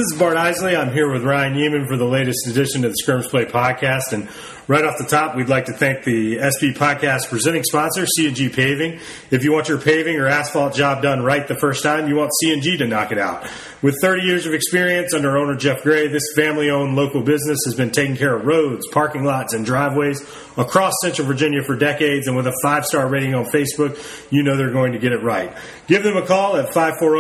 This is Bart Isley. I'm here with Ryan Yeaman for the latest edition of the Scrimmage Play podcast. And right off the top, we'd like to thank the SB Podcast presenting sponsor, C&G Paving. If you want your paving or asphalt job done right the first time, you want C&G to knock it out. With 30 years of experience under owner Jeff Gray, this family-owned local business has been taking care of roads, parking lots, and driveways across Central Virginia for decades. And with a 5-star rating on Facebook, you know they're going to get it right. Give them a call at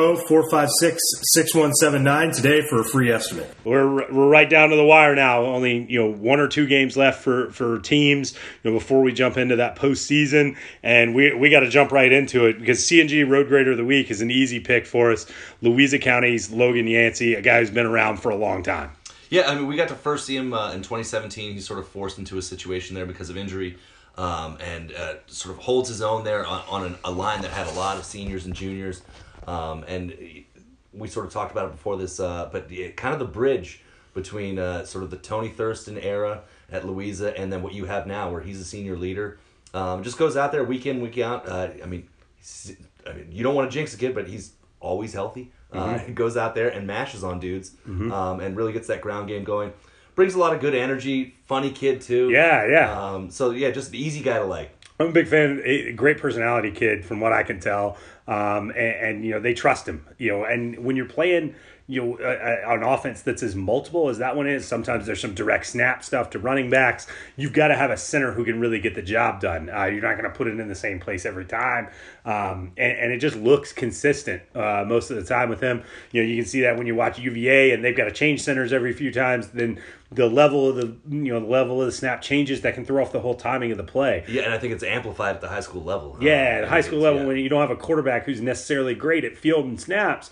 540-456-6179 today for a free estimate. We're right down to the wire now. Only 1 or 2 games left for teams before we jump into that postseason, and we got to jump right into it because C&G Road Grader of the Week is an easy pick for us. Louisa County's Logan Yancey, a guy who's been around for a long time. Yeah, I mean, we got to first see him in 2017. He's sort of forced into a situation there because of injury, and sort of holds his own there on a line that had a lot of seniors and juniors, and we sort of talked about it before this, but kind of the bridge between sort of the Tony Thurston era at Louisa and then what you have now where he's a senior leader. Just goes out there week in, week out. I mean, you don't want to jinx a kid, but he's always healthy. He goes out there and mashes on dudes, and really gets that ground game going. Brings a lot of good energy, funny kid too. Yeah. So just an easy guy to like. I'm a big fan. A great personality kid, from what I can tell. And they trust him. And when you're playing, an offense that's as multiple as that one is, sometimes there's some direct snap stuff to running backs. You've got to have a center who can really get the job done. You're not going to put it in the same place every time. And it just looks consistent most of the time with him. You can see that when you watch UVA and they've got to change centers every few times. Then the level of the snap changes that can throw off the whole timing of the play. Yeah, and I think it's amplified at the high school level. Yeah, at the high school level, when you don't have a quarterback who's necessarily great at field and snaps,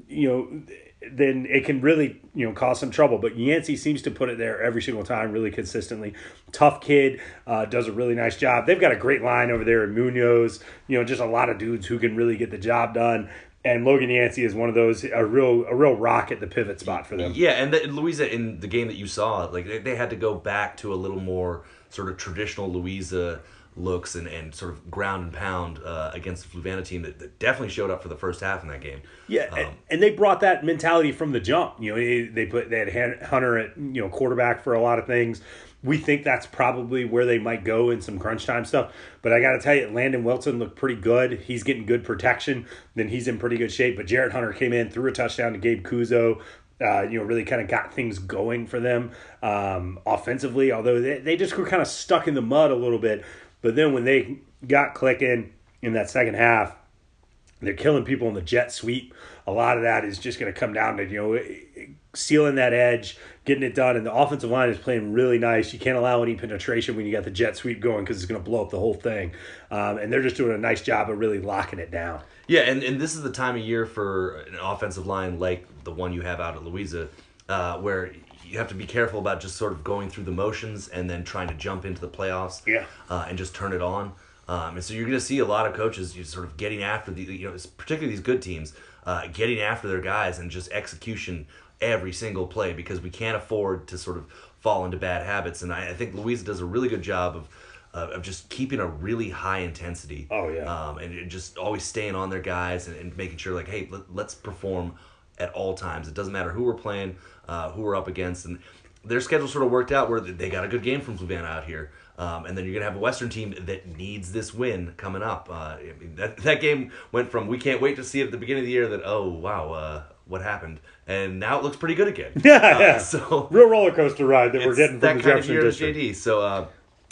then it can really, cause some trouble. But Yancey seems to put it there every single time, really consistently. Tough kid, does a really nice job. They've got a great line over there in Munoz. Just a lot of dudes who can really get the job done. And Logan Yancey is one of those, a real rock at the pivot spot for them. Yeah, and Louisa, in the game that you saw, like they had to go back to a little more sort of traditional Louisa looks and sort of ground and pound against the Fluvanna team that definitely showed up for the first half in that game. Yeah, and they brought that mentality from the jump. They had Hunter at quarterback for a lot of things. We think that's probably where they might go in some crunch time stuff. But I got to tell you, Landon Wilson looked pretty good. He's getting good protection. Then he's in pretty good shape. But Jarrett Hunter came in, threw a touchdown to Gabe Kuzo. Really kind of got things going for them offensively. Although they just were kind of stuck in the mud a little bit. But then when they got clicking in that second half, they're killing people in the jet sweep. A lot of that is just going to come down to, sealing that edge, getting it done. And the offensive line is playing really nice. You can't allow any penetration when you got the jet sweep going because it's going to blow up the whole thing. And they're just doing a nice job of really locking it down. Yeah, and this is the time of year for an offensive line like the one you have out at Louisa, where you have to be careful about just sort of going through the motions and then trying to jump into the playoffs and just turn it on. And so you're going to see a lot of coaches sort of getting after particularly these good teams, getting after their guys and just execution every single play because we can't afford to sort of fall into bad habits. And I think Louisa does a really good job of just keeping a really high intensity. Oh, yeah. And just always staying on their guys and making sure, like, hey, let's perform at all times. It doesn't matter who we're playing, who we're up against. And their schedule sort of worked out where they got a good game from Fluvanna out here. And then you're going to have a Western team that needs this win coming up. That game went from we can't wait to see it at the beginning of the year that, oh, wow, what happened? And now it looks pretty good again. Yeah. So real roller coaster ride that we're getting from the Jefferson District. JD. So,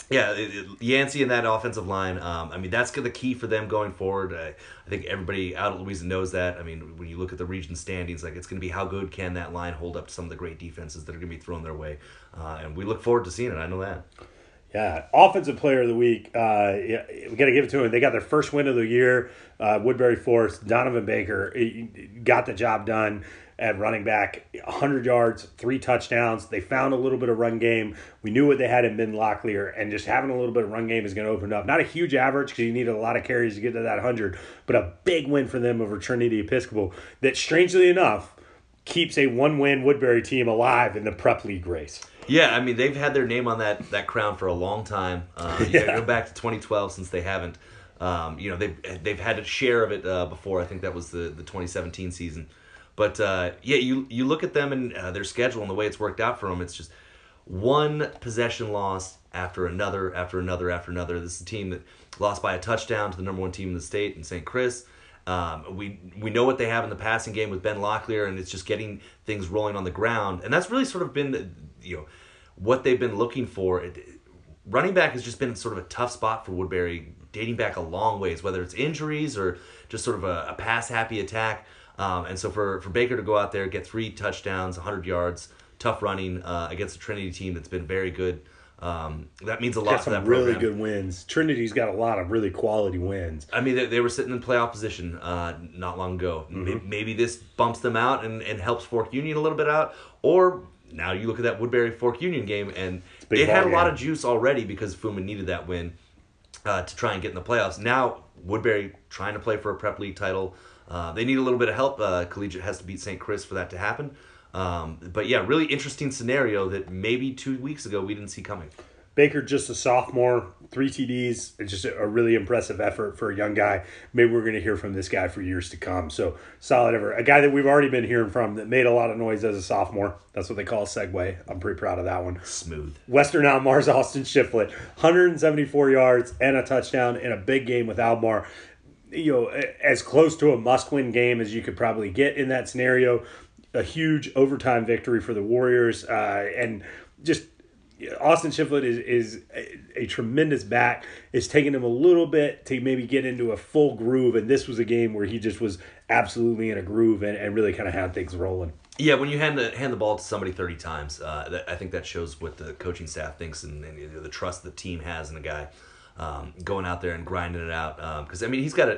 Yancey and that offensive line, that's the key for them going forward. I think everybody out at Louisa knows that. I mean, when you look at the region standings, it's going to be how good can that line hold up to some of the great defenses that are going to be thrown their way. And we look forward to seeing it. I know that. Yeah, Offensive Player of the Week. We got to give it to them. They got their first win of the year. Woodbury Forest, Donovan Baker got the job done at running back. 100 yards, 3 touchdowns. They found a little bit of run game. We knew what they had in Ben Locklear, and just having a little bit of run game is going to open up. Not a huge average because you needed a lot of carries to get to that 100, but a big win for them over Trinity Episcopal that, strangely enough, keeps a 1-win Woodbury team alive in the prep league race. Yeah, they've had their name on that crown for a long time. You got to go back to 2012 since they haven't. They've had a share of it before. I think that was the 2017 season. But yeah, you look at them and their schedule and the way it's worked out for them. It's just one possession loss after another, after another, after another. This is a team that lost by a touchdown to the number one team in the state in St. Chris. We know what they have in the passing game with Ben Locklear, and it's just getting things rolling on the ground. And that's really sort of been what they've been looking for. Running back has just been sort of a tough spot for Woodbury, dating back a long ways, whether it's injuries or just sort of a pass-happy attack. And so for Baker to go out there, get 3 touchdowns, 100 yards, tough running against a Trinity team that's been very good. That means a lot for that program. Really good wins. Trinity's got a lot of really quality wins. I mean, they were sitting in playoff position not long ago. Mm-hmm. Maybe this bumps them out and helps Fork Union a little bit out. Or now you look at that Woodbury Fork Union game, and it had a lot of juice already because Fuma needed that win to try and get in the playoffs. Now Woodbury trying to play for a prep league title. They need a little bit of help. Collegiate has to beat St. Chris for that to happen. But yeah, really interesting scenario that maybe 2 weeks ago we didn't see coming. Baker, just a sophomore, 3 TDs. It's just a really impressive effort for a young guy. Maybe we're going to hear from this guy for years to come. So solid effort. A guy that we've already been hearing from that made a lot of noise as a sophomore. That's what they call a segue. I'm pretty proud of that one. Smooth. Western Almar's Austin Shiflett, 174 yards and a touchdown in a big game with Almar. As close to a must-win game as you could probably get in that scenario. A huge overtime victory for the Warriors, and just Austin Shiflett is a tremendous back. It's taken him a little bit to maybe get into a full groove, and this was a game where he just was absolutely in a groove and really kind of had things rolling. Yeah, when you hand the ball to somebody 30 times, I think that shows what the coaching staff thinks and the trust the team has in a guy going out there and grinding it out. Because I mean, he's got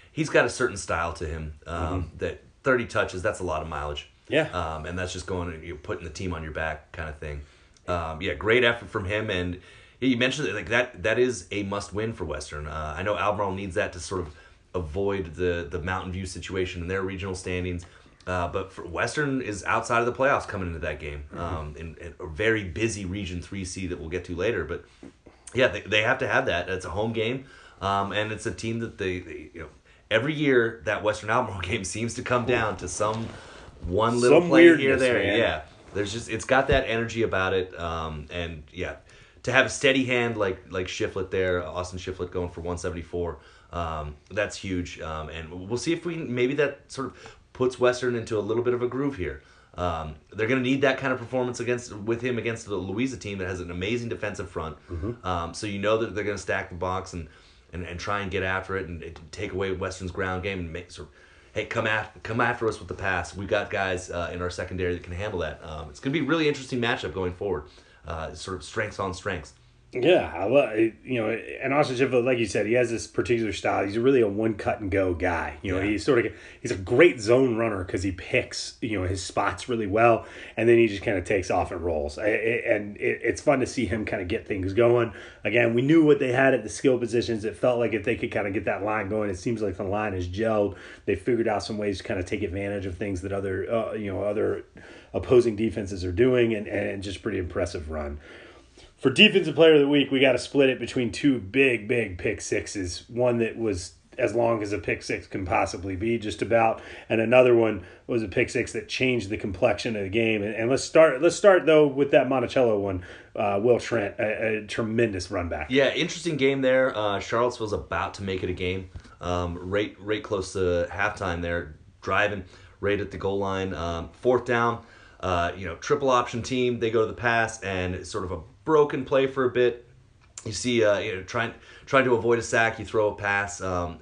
a certain style to him that 30 touches, that's a lot of mileage. Yeah. And that's just going and putting the team on your back kind of thing. Yeah, great effort from him. And you mentioned that is a must win for Western. I know Albemarle needs that to sort of avoid the Mountain View situation in their regional standings. But for Western is outside of the playoffs coming into that game in a very busy Region 3C that we'll get to later. But yeah, they have to have that. It's a home game. And it's a team that they every year that Western Albemarle game seems to come down to some little play here or there. Man. Yeah. It's got that energy about it. And yeah, to have a steady hand like Shiflett there, Austin Shiflett going for 174, that's huge. And we'll see if maybe that sort of puts Western into a little bit of a groove here. They're going to need that kind of performance with him against the Louisa team that has an amazing defensive front. So that they're going to stack the box and try and get after it and take away Western's ground game and make sort of, hey, come after us with the pass. We've got guys in our secondary that can handle that. It's going to be a really interesting matchup going forward. Sort of strengths on strengths. Yeah, I love and Austin Shiflett, like you said, he has this particular style. He's really a one cut and go guy. He's a great zone runner because he picks his spots really well, and then he just kind of takes off and rolls. It's fun to see him kind of get things going. Again, we knew what they had at the skill positions. It felt like if they could kind of get that line going, it seems like the line has gelled. They figured out some ways to kind of take advantage of things that other opposing defenses are doing, and just pretty impressive run. For Defensive Player of the Week, we got to split it between 2 big pick sixes. One that was as long as a pick six can possibly be, just about, and another one was a pick six that changed the complexion of the game. And let's start though with that Monticello one. Will Trent, a tremendous run back. Yeah, interesting game there. Charlottesville's about to make it a game. Right close to halftime there, driving right at the goal line. 4th down. Triple option team. They go to the pass and it's sort of a broken play for a bit. You see, trying to avoid a sack, you throw a pass, and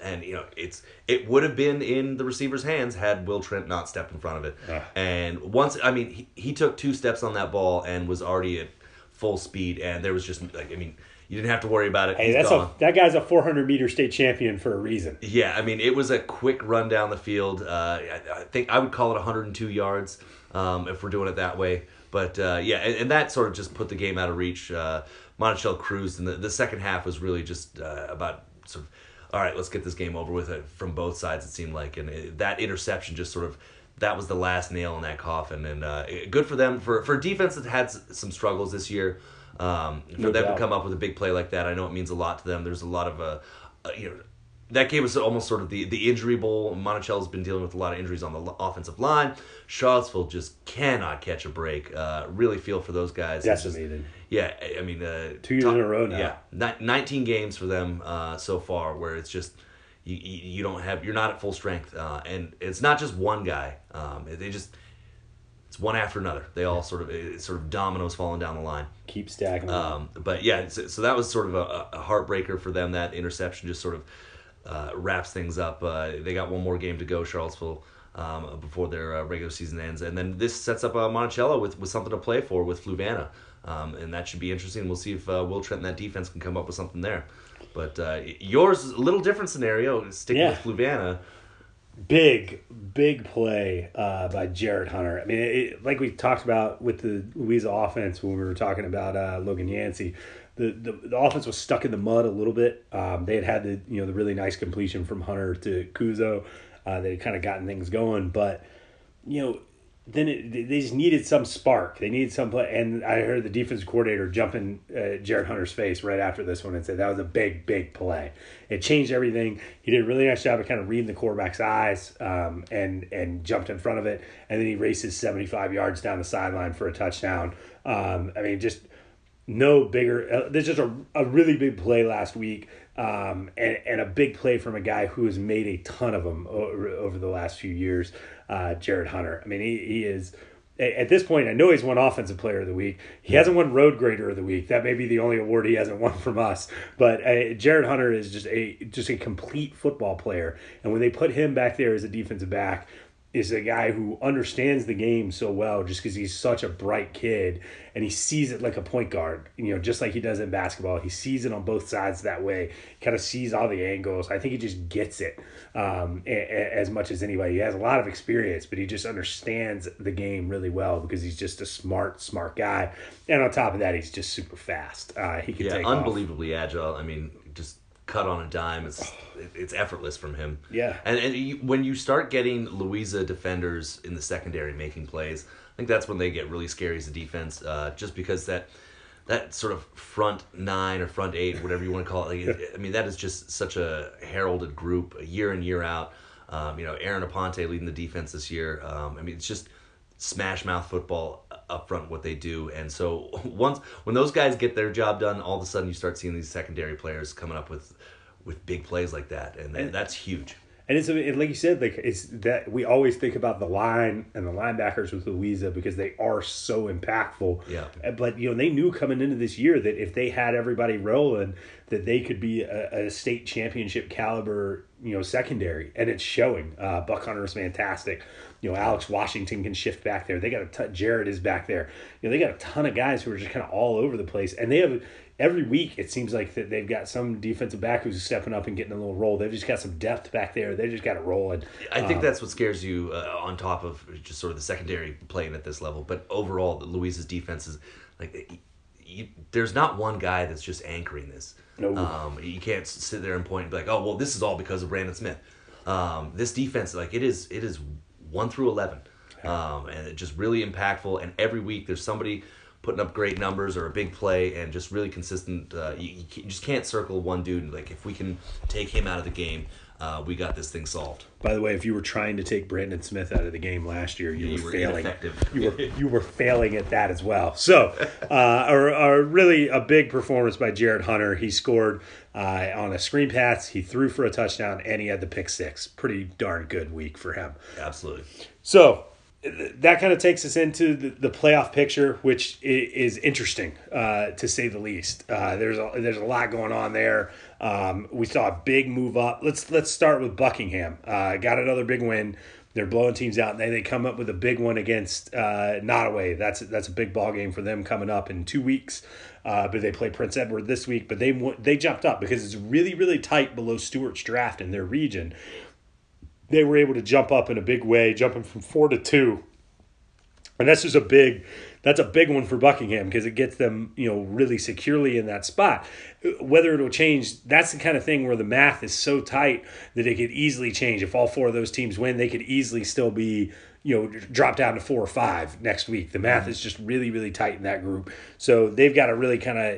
it would have been in the receiver's hands had Will Trent not stepped in front of it. And once, he took 2 steps on that ball and was already at full speed, and there was just you didn't have to worry about it. Hey, that guy's a 400-meter state champion for a reason. Yeah, it was a quick run down the field. I think I would call it 102 yards if we're doing it that way. But and that sort of just put the game out of reach. Monticello cruised, and the second half was really just about sort of, all right, let's get this game over with it from both sides, it seemed like. And that interception just sort of, that was the last nail in that coffin. And good for them. For a defense that had some struggles this year, for them to come up with a big play like that, I know it means a lot to them. There's a lot of that game was almost sort of the injury bowl. Monticello's been dealing with a lot of injuries on the offensive line. Charlottesville just cannot catch a break. Really feel for those guys. Decimated. Yeah, I mean, 2 years in a row now. Yeah, 19 games for them so far, where it's just you're not at full strength, and it's not just one guy. It's one after another. They all sort of dominoes falling down the line. Keep stacking. But yeah, so that was sort of a heartbreaker for them. That interception just sort of wraps things up. They got one more game to go, Charlottesville, before their regular season ends, and then this sets up Monticello with something to play for with Fluvanna. And that should be interesting. We'll see if Will Trent and that defense can come up with something there. But yours is a little different scenario, sticking with Fluvanna. Big play by Jared Hunter. I mean, like we talked about with the Louisa offense when we were talking about Logan Yancey, the offense was stuck in the mud a little bit. They had the really nice completion from Hunter to Kuzo. They had kind of gotten things going, but then they just needed some spark. They needed some play. And I heard the defensive coordinator jump in Jared Hunter's face right after this one and said that was a big play. It changed everything. He did a really nice job of kind of reading the quarterback's eyes and jumped in front of it. And then he races 75 yards down the sideline for a touchdown. I mean, just no bigger. There's just a really big play last week. And a big play from a guy who has made a ton of them over the last few years, Jared Hunter. I mean, he is, at this point, I know he's won Offensive Player of the Week. He hasn't won Road Grader of the Week. That may be the only award he hasn't won from us. But Jared Hunter is just a complete football player. And when they put him back there as a defensive back, is a guy who understands the game so well just because he's such a bright kid and he sees it like a point guard, just like he does in basketball. He sees it on both sides that way, kind of sees all the angles. I think he just gets it as much as anybody. He has a lot of experience, but he just understands the game really well because he's just a smart guy. And on top of that, he's just super fast. He can take unbelievably agile. I mean, just cut on a dime. It's effortless from him. Yeah. And when you start getting Louisa defenders in the secondary making plays, I think that's when they get really scary as a defense. Just because that sort of front 9 or front 8, whatever you want to call it. I mean, that is just such a heralded group, year in, year out. Aaron Aponte leading the defense this year. I mean, it's just smash mouth football up front what they do. And so when those guys get their job done, all of a sudden you start seeing these secondary players coming up with big plays like that, and that's huge. And it's like you said, it's that we always think about the line and the linebackers with Louisa because they are so impactful. Yeah. But they knew coming into this year that if they had everybody rolling, that they could be a state championship caliber, secondary, and it's showing. Buck Hunter is fantastic. Alex Washington can shift back there. They got Jared is back there. They got a ton of guys who are just kind of all over the place, and they have. Every week, it seems like that they've got some defensive back who's stepping up and getting a little roll. They've just got some depth back there. They just got it rolling. I think that's what scares you on top of just sort of the secondary playing at this level. But overall, Louisa's defense is there's not one guy that's just anchoring this. No. You can't sit there and point and be like, oh, well, this is all because of Brandon Smith. This defense, it is 1 through 11. And it's just really impactful. And every week there's somebody putting up great numbers or a big play and just really consistent. You just can't circle one dude. Like, if we can take him out of the game, we got this thing solved. By the way, if you were trying to take Brandon Smith out of the game last year, you were failing. Ineffective. You were failing at that as well. So, really a big performance by Jared Hunter. He scored on a screen pass, he threw for a touchdown, and he had the pick 6. Pretty darn good week for him. Absolutely. So, that kind of takes us into the playoff picture, which is interesting, to say the least. There's a lot going on there. We saw a big move up. Let's start with Buckingham. Got another big win. They're blowing teams out, and then they come up with a big one against Nottoway. That's a big ball game for them coming up in 2 weeks. But they play Prince Edward this week. But they jumped up because it's really, really tight below Stewart's draft in their region. They were able to jump up in a big way, jumping from 4-2. And that's just a big one for Buckingham because it gets them, really securely in that spot. Whether it'll change, that's the kind of thing where the math is so tight that it could easily change. If all 4 of those teams win, they could easily still be, drop down to 4 or 5 next week. The math is just really, really tight in that group. So they've got to really kind of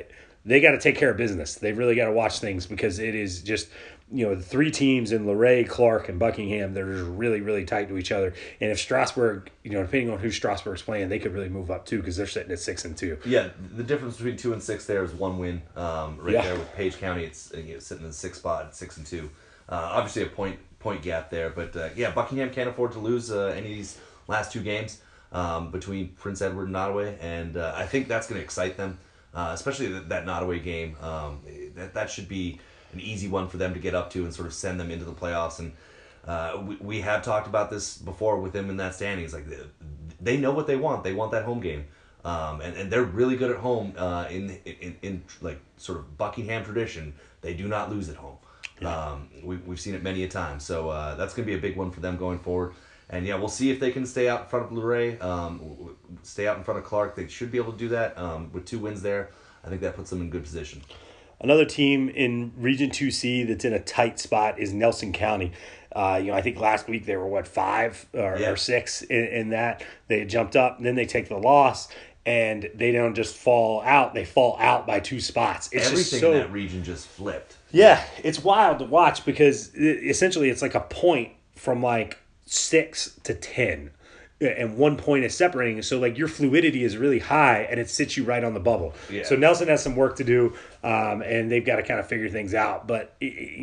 they got to take care of business. They really got to watch things because it is just, the three teams in Luray, Clark, and Buckingham, they're just really, really tight to each other. And if Strasburg, depending on who Strasburg's playing, they could really move up too because they're sitting at 6-2. Yeah, the difference between 2 and 6 there is one win. There with Page County, it's sitting in the 6th spot at 6-2. Obviously a point gap there, but Buckingham can't afford to lose any of these last 2 games between Prince Edward and Nottoway, and I think that's going to excite them, especially that Nottoway game. That should be an easy one for them to get up to and sort of send them into the playoffs. And we have talked about this before with them in that standings. Like they know what they want. They want that home game, and they're really good at home. In like sort of Buckingham tradition, they do not lose at home. Yeah. We've seen it many a time. So that's going to be a big one for them going forward. And we'll see if they can stay out in front of Luray, stay out in front of Clark. They should be able to do that with 2 wins there. I think that puts them in good position. Another team in Region 2C that's in a tight spot is Nelson County. I think last week they were, 5 or 6 in that. They jumped up, and then they take the loss, and they don't just fall out. They fall out by 2 spots. It's Everything in that region just flipped. Yeah, it's wild to watch because essentially it's like a point from 6 to 10. And 1 point is separating, so your fluidity is really high, and it sits you right on the bubble. Yeah. So Nelson has some work to do, and they've got to kind of figure things out. But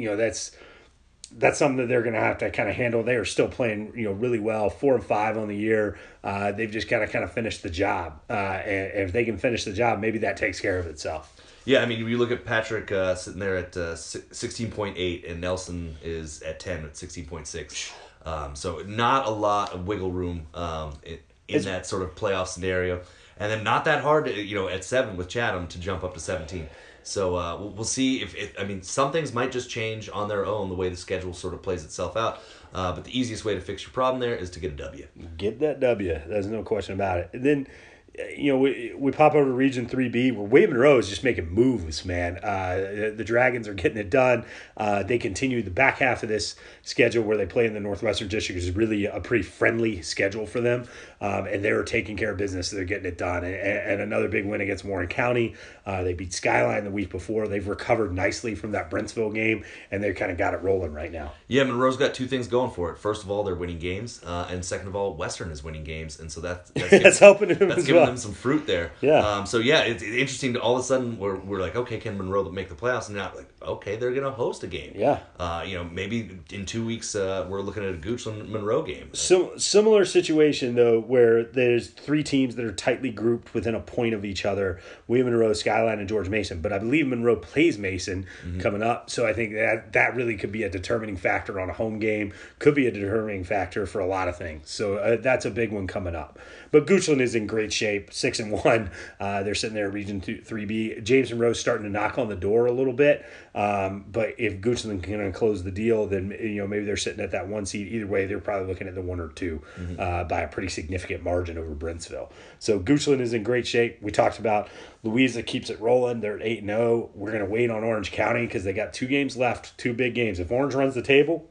that's something that they're going to have to kind of handle. They are still playing really well, 4-5 on the year. They've just got to kind of finish the job, and if they can finish the job, maybe that takes care of itself. Yeah, I mean, you look at Patrick sitting there at 16.8, and Nelson is at 10 at 16.6. So not a lot of wiggle room in that sort of playoff scenario. And then not that hard to, at 7 with Chatham to jump up to 17. So we'll see if some things might just change on their own the way the schedule sort of plays itself out. But the easiest way to fix your problem there is to get a W. Get that W. There's no question about it. And then, we pop over to Region 3B where William Monroe is just making moves, man. The Dragons are getting it done. They continue the back half of this schedule where they play in the Northwestern District is really a pretty friendly schedule for them. And they're taking care of business. So they're getting it done. And another big win against Warren County. They beat Skyline the week before. They've recovered nicely from that Brentsville game, and they've kind of got it rolling right now. Yeah, Monroe's got 2 things going for it. First of all, they're winning games. And second of all, Western is winning games. And so that's helping them as well. Them some fruit there. Yeah. It's interesting. All of a sudden, we're like, okay, can Monroe make the playoffs? And now, okay, they're going to host a game. Yeah. Maybe in 2 weeks, we're looking at a Goochland Monroe game. So similar situation though, where there's 3 teams that are tightly grouped within a point of each other: William Monroe, Skyline, and George Mason. But I believe Monroe plays Mason coming up, so I think that really could be a determining factor on a home game. Could be a determining factor for a lot of things. So that's a big one coming up. But Goochland is in great shape, 6-1. They're sitting there, Region 3B. James Monroe's starting to knock on the door a little bit. But if Goochland can close the deal, then maybe they're sitting at that 1 seed. Either way, they're probably looking at the 1 or 2 by a pretty significant margin over Brentsville. So Goochland is in great shape. We talked about Louisa keeps it rolling. They're at 8-0. We're going to wait on Orange County because they got 2 games left, 2 big games. If Orange runs the table,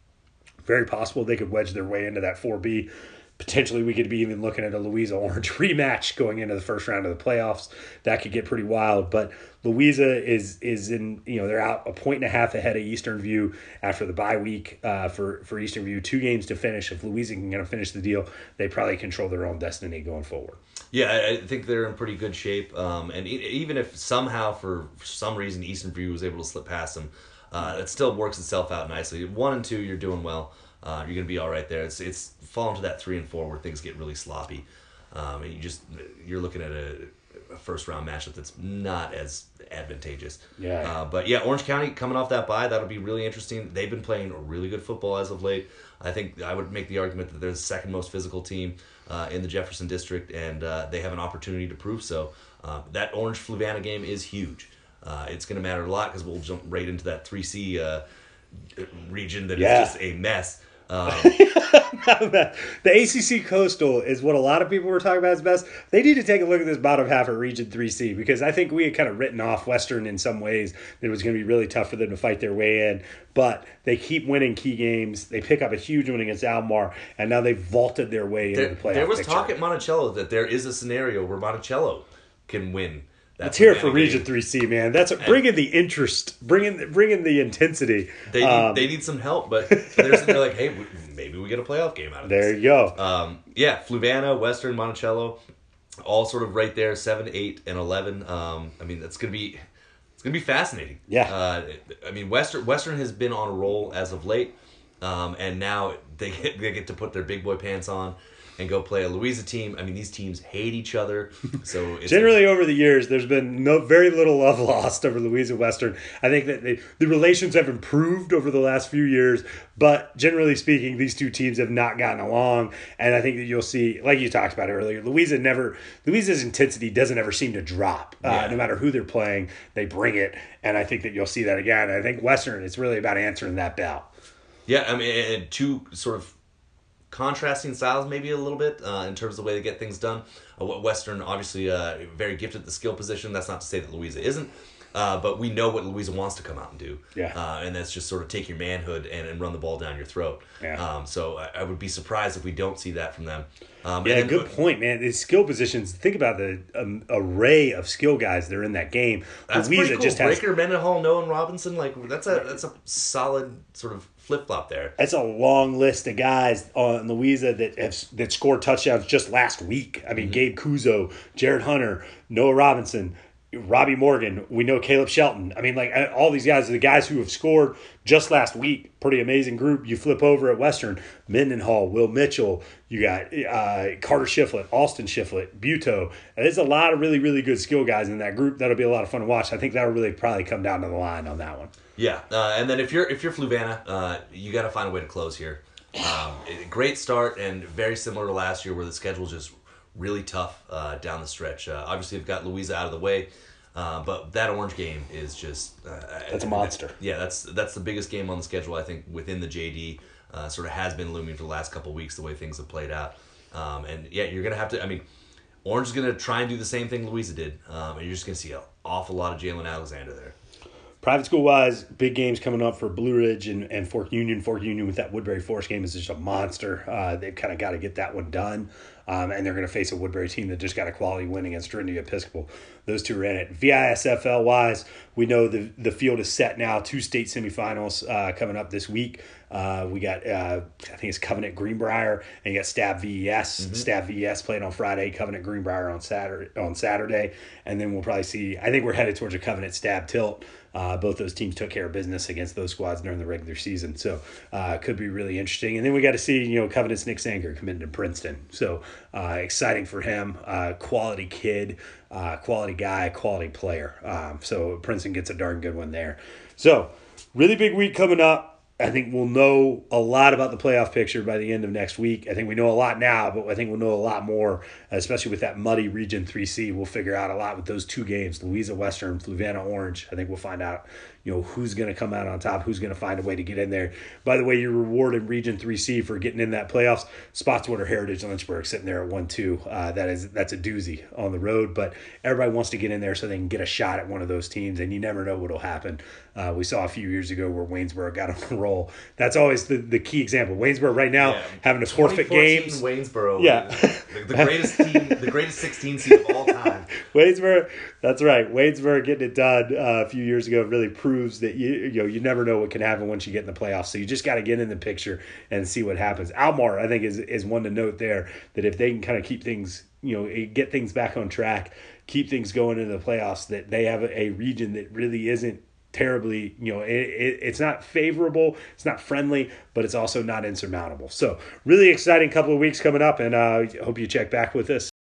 very possible they could wedge their way into that 4B. Potentially, we could be even looking at a Louisa Orange rematch going into the first round of the playoffs. That could get pretty wild. But Louisa is in, they're out 1.5 points ahead of Eastern View after the bye week for Eastern View. 2 games to finish. If Louisa can finish the deal, they probably control their own destiny going forward. Yeah, I think they're in pretty good shape. And even if somehow, for some reason, Eastern View was able to slip past them, it still works itself out nicely. 1 and 2, you're doing well. You're going to be all right there. It's falling to that 3 and 4 where things get really sloppy. And you're looking at a first round matchup that's not as advantageous. Yeah. But yeah, Orange County coming off that bye, that'll be really interesting. They've been playing really good football as of late. I think I would make the argument that they're the second most physical team in the Jefferson District, and they have an opportunity to prove so. That Orange Fluvanna game is huge. It's going to matter a lot because we'll jump right into that 3C region that is just a mess. The ACC Coastal is what a lot of people were talking about as best. They need to take a look at this bottom half of Region 3C because I think we had kind of written off Western in some ways that it was going to be really tough for them to fight their way in. But they keep winning key games. They pick up a huge win against Almar, and now they've vaulted their way into the playoff. There was picture. talk at Monticello that there is a scenario where Monticello can win Let's hear it for Region 3C, man. That's bringing the interest, bringing the intensity. They need some help, but they're like, hey, maybe we get a playoff game out of this. There you go. Fluvanna, Western, Monticello, all sort of right there, 7, 8, and 11. I mean, it's gonna be fascinating. Yeah. I mean, Western has been on a roll as of late, and now they get to put their big boy pants on and go play a Louisa team. I mean, these teams hate each other. So it's generally over the years, there's been very little love lost over Louisa Western. I think that the relations have improved over the last few years, but generally speaking, these two teams have not gotten along. And I think that you'll see, like you talked about earlier, Louisa's intensity doesn't ever seem to drop. No matter who they're playing, they bring it. And I think that you'll see that again. And I think Western, it's really about answering that bell. Yeah, I mean, and two sort of contrasting styles maybe a little bit in terms of the way they get things done. Western, obviously, very gifted at the skill position. That's not to say that Louisa isn't. But we know what Louisa wants to come out and do. Yeah. And that's just sort of take your manhood and run the ball down your throat. Yeah. So I would be surprised if we don't see that from them. Good point, man. The skill positions, think about the array of skill guys that are in that game. That's Louisa pretty cool. just has Breaker, Mendenhall, Noah, and Robinson, that's a solid sort of flip-flop there. That's a long list of guys on Louisa that scored touchdowns just last week. I mean, Gabe Kuzo, Jared Hunter, Noah Robinson, Robbie Morgan, we know Caleb Shelton. I mean, like all these guys are the guys who have scored just last week. Pretty amazing group. You flip over at Western, Mendenhall, Will Mitchell, you got Carter Shiflett, Austin Shiflett, Buto. There's a lot of really, really good skill guys in that group. That'll be a lot of fun to watch. I think that'll really probably come down to the line on that one. Yeah, and then if you're Fluvanna, you got to find a way to close here. Great start and very similar to last year where the schedule just really tough down the stretch. Obviously, they've got Louisa out of the way, but that Orange game is just that's a monster. That's the biggest game on the schedule, I think, within the JD. Sort of has been looming for the last couple of weeks the way things have played out. You're gonna have to. I mean, Orange is gonna try and do the same thing Louisa did, and you're just gonna see an awful lot of Jalen Alexander there. Private school-wise, big games coming up for Blue Ridge and Fork Union. Fork Union with that Woodbury Forest game is just a monster. They've kind of got to get that one done. And they're going to face a Woodbury team that just got a quality win against Trinity Episcopal. Those two are in it. VISFL-wise, we know the field is set now. 2 state semifinals coming up this week. We got, I think it's Covenant Greenbrier, and you got Stab VES. Stab VES playing on Friday, Covenant Greenbrier on Saturday. And then we'll probably see, I think we're headed towards a Covenant Stab Tilt. Both those teams took care of business against those squads during the regular season. So could be really interesting. And then we got to see, Covenant's Nick Sanger committed to Princeton. So exciting for him. Quality kid, quality guy, quality player. So Princeton gets a darn good one there. So really big week coming up. I think we'll know a lot about the playoff picture by the end of next week. I think we know a lot now, but I think we'll know a lot more, especially with that muddy Region 3C. We'll figure out a lot with those 2 games, Louisa Western, Fluvanna Orange. I think we'll find out, who's going to come out on top, who's going to find a way to get in there. By the way, your reward in Region 3C for getting in that playoffs, Spotswood Heritage Lynchburg sitting there at 1-2. That's a doozy on the road, but everybody wants to get in there so they can get a shot at one of those teams, and you never know what will happen. We saw a few years ago where Waynesboro got on a roll. That's always the key example. Waynesboro right now having to forfeit games. Waynesboro, the greatest team, the greatest 16 seed of all time. Waynesboro, that's right. Waynesboro getting it done a few years ago really proves that you never know what can happen once you get in the playoffs. So you just got to get in the picture and see what happens. Almar, I think, is one to note there, that if they can kind of keep things, get things back on track, keep things going into the playoffs, that they have a region that really isn't terribly, it's not favorable, it's not friendly, but it's also not insurmountable. So really exciting couple of weeks coming up, and I hope you check back with us